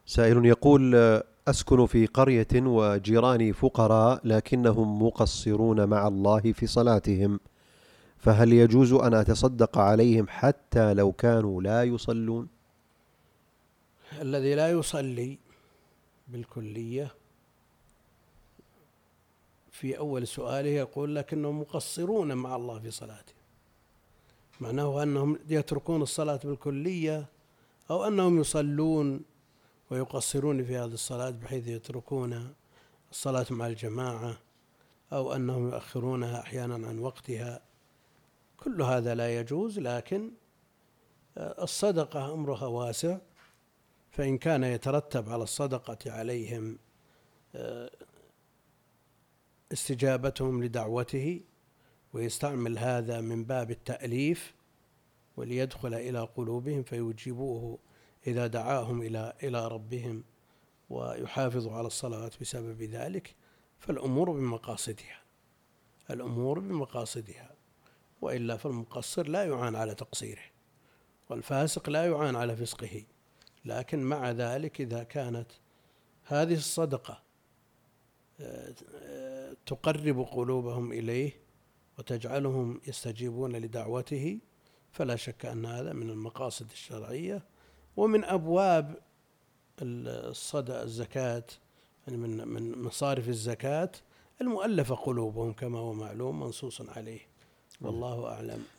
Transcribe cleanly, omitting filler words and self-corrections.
سائل يقول: أسكن في قرية وجيراني فقراء لكنهم مقصرون مع الله في صلاتهم، فهل يجوز أن أتصدق عليهم حتى لو كانوا لا يصلون؟ الذي لا يصلي بالكلية في أول سؤاله يقول لكنهم مقصرون مع الله في صلاتهم، معناه أنهم يتركون الصلاة بالكلية أو أنهم يصلون ويقصرون في هذه الصلاة بحيث يتركون الصلاة مع الجماعة، أو أنهم يؤخرونها أحيانا عن وقتها. كل هذا لا يجوز، لكن الصدقة أمرها واسع، فإن كان يترتب على الصدقة عليهم استجابتهم لدعوته ويستعمل هذا من باب التأليف وليدخل إلى قلوبهم فيجيبوه إذا دعاهم إلى ربهم ويحافظوا على الصلوات بسبب ذلك، فالأمور بمقاصدها، الأمور بمقاصدها، وإلا فالمقصر لا يعان على تقصيره، والفاسق لا يعان على فسقه. لكن مع ذلك إذا كانت هذه الصدقة تقرب قلوبهم إليه وتجعلهم يستجيبون لدعوته، فلا شك أن هذا من المقاصد الشرعية ومن أبواب الزكاة، يعني من مصارف الزكاة المؤلفة قلوبهم كما هو معلوم منصوص عليه، والله أعلم.